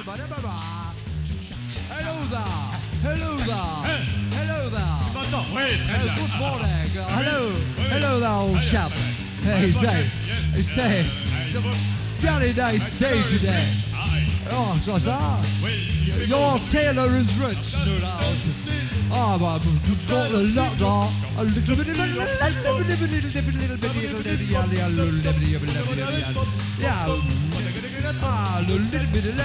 Hello there. Hello there. Hello there. Tu m'entends? Oui, très bien. Good morning. Hello. Oui. Hello there, old chap. Hey, say, it's a very nice day today. Oh, so ça. Your tailor is rich, no doubt. Oh, but you've got a lot there. A little bit, yeah. Ah, a little bit of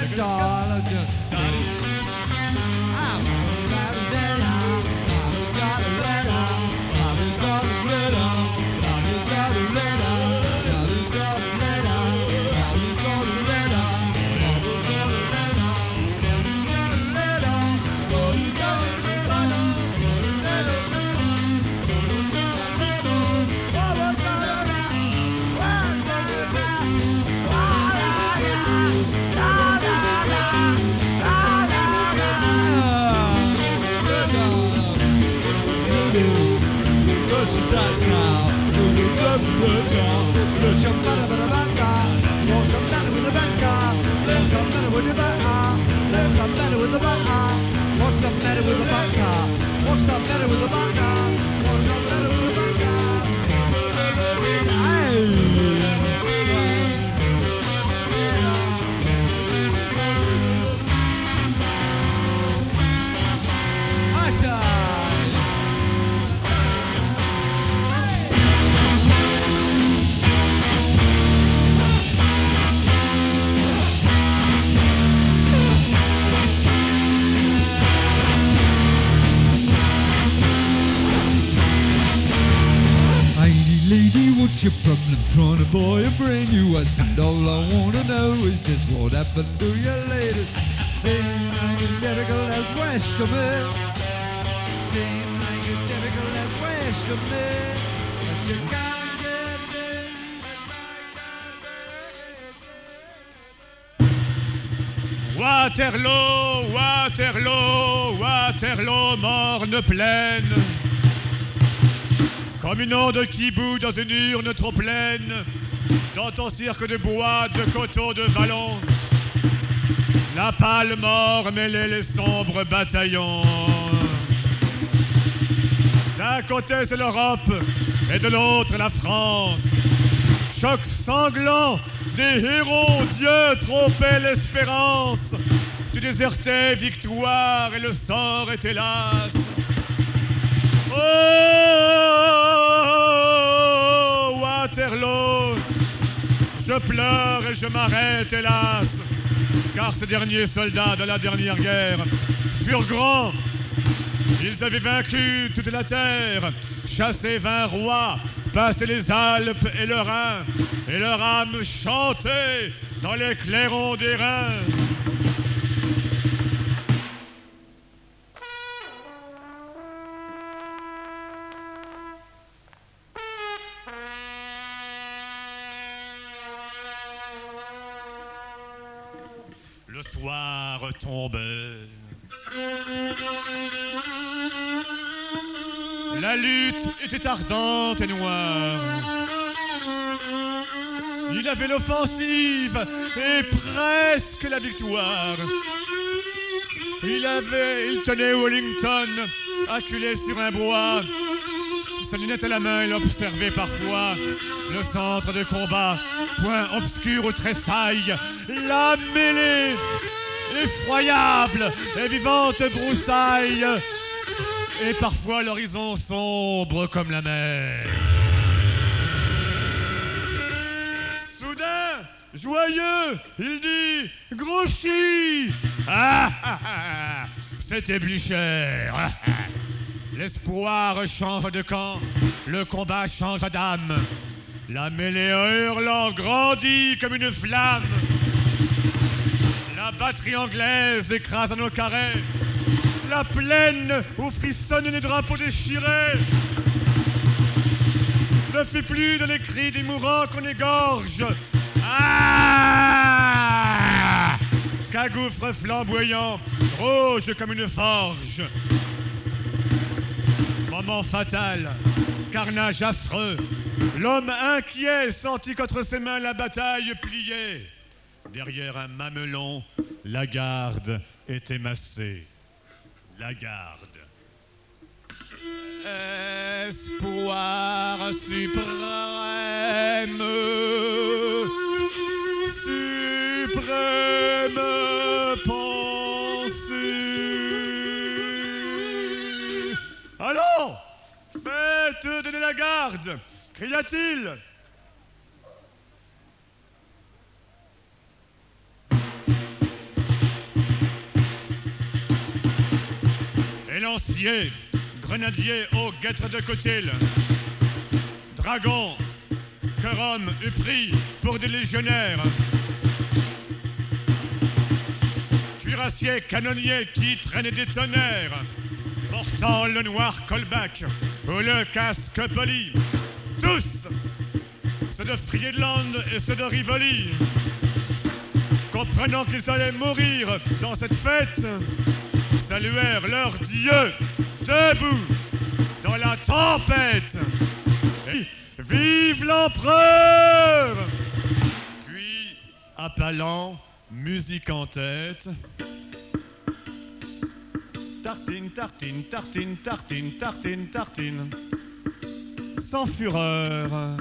your problem, trying to buy a brand new husband. All I wanna know is just what happened to you later. Seems like it's difficult as west of me. Seems like it's difficult as west of me. But you can't get me. Waterloo, Waterloo, Waterloo, morne plaine. Comme une onde qui bout dans une urne trop pleine, dans ton cirque de bois, de coteaux, de vallons, la pâle mort mêlait les sombres bataillons. D'un côté c'est l'Europe, et de l'autre la France. Choc sanglant des héros, Dieu trompait l'espérance. Tu désertais victoire et le sort est hélas. Oh, Waterloo, je pleure et je m'arrête, hélas, car ces derniers soldats de la dernière guerre furent grands. Ils avaient vaincu toute la terre, chassé 20 rois, passé les Alpes et le Rhin, et leur âme chantait dans les clairons des reins. Le soir tombait. La lutte était ardente et noire. Il avait l'offensive et presque la victoire. Il tenait Wellington acculé sur un bois. Sa lunette à la main, il observait parfois le centre de combat, point obscur où tressaille la mêlée, effroyable et vivante broussaille, et parfois l'horizon sombre comme la mer. Soudain, joyeux, il dit « Grouchy !» Ah ah ah, c'était Blücher. Ah, ah. L'espoir change de camp, le combat change d'âme. La mêlée hurlant grandit comme une flamme. La batterie anglaise écrase nos carrés. La plaine où frissonnent les drapeaux déchirés ne fait plus de les cris des mourants qu'on égorge. Ah! Qu'un gouffre flamboyant, rouge comme une forge. Moment fatal, carnage affreux. L'homme inquiet sentit qu'entre ses mains la bataille pliait. Derrière un mamelon, la garde était massée. La garde. Espoir suprême, suprême pensée. Allons, faites donner la garde, cria-t-il. Lancier, grenadier au guêtre de Cotil, dragon que Rome eût pris pour des légionnaires, cuirassier canonnier qui traînait des tonnerres, portant le noir colbac ou le casque poli, tous, ceux de Friedland et ceux de Rivoli, comprenant qu'ils allaient mourir dans cette fête, saluèrent leur Dieu debout dans la tempête. Et vive l'empereur! Puis, appelant, musique en tête, tartine, tartine, tartine, tartine, tartine, tartine, sans fureur.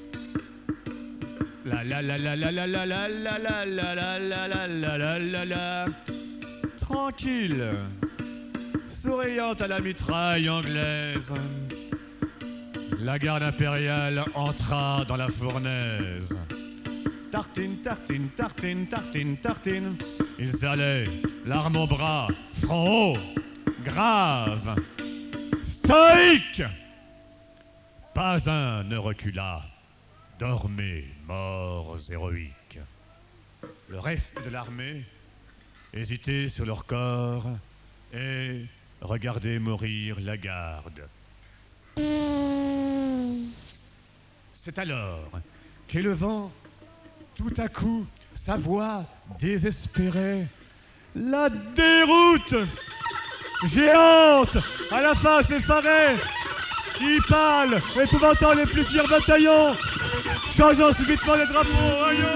La la la la la la la la la la la la la la la la la. Tranquille, souriant à la mitraille anglaise, la garde impériale entra dans la fournaise. Tartine, tartine, tartine, tartine, tartine, ils allaient, l'arme au bras, front haut, grave, stoïque. Pas un ne recula, dormez, morts héroïques. Le reste de l'armée hésiter sur leur corps et regarder mourir la garde. C'est alors qu'élevant tout à coup sa voix désespérée, la déroute géante à la face effarée, qui pâle, épouvantant les plus fiers bataillons, changeant subitement les drapeaux au rayon.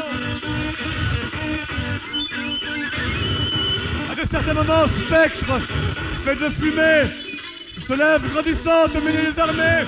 À de certains moments, spectre, fait de fumée, se lève grandissante au milieu des armées.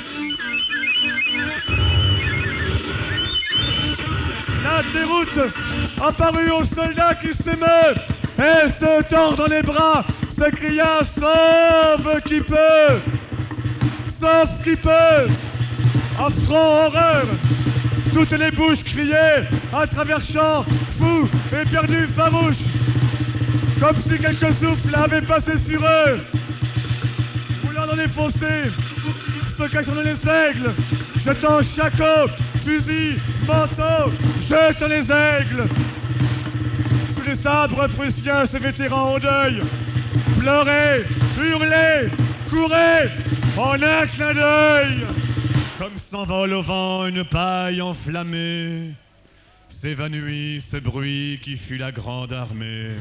La déroute apparut aux soldats qui s'émeut et se tordant les bras, s'écria « Sauve qui peut ! Sauf qui peut !» Affront, horreur, toutes les bouches criaient à travers champs, fous, éperdus, farouches, comme si quelque souffle avait passé sur eux, roulant dans les fossés, se cachant dans les aigles, jetant shako, fusil, manteau, jetant les aigles. Sous les sabres prussiens, ces vétérans en deuil, pleuraient, hurlaient, couraient, en un clin d'œil. Comme s'envole au vent une paille enflammée, s'évanouit ce bruit qui fut la grande armée.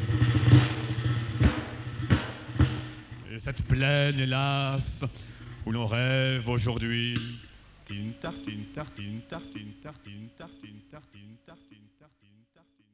Et cette plaine, hélas, où l'on rêve aujourd'hui, tartine, tartine, tartine, tartine, tartine, tartine, tartine, tartine, tartine, tartine.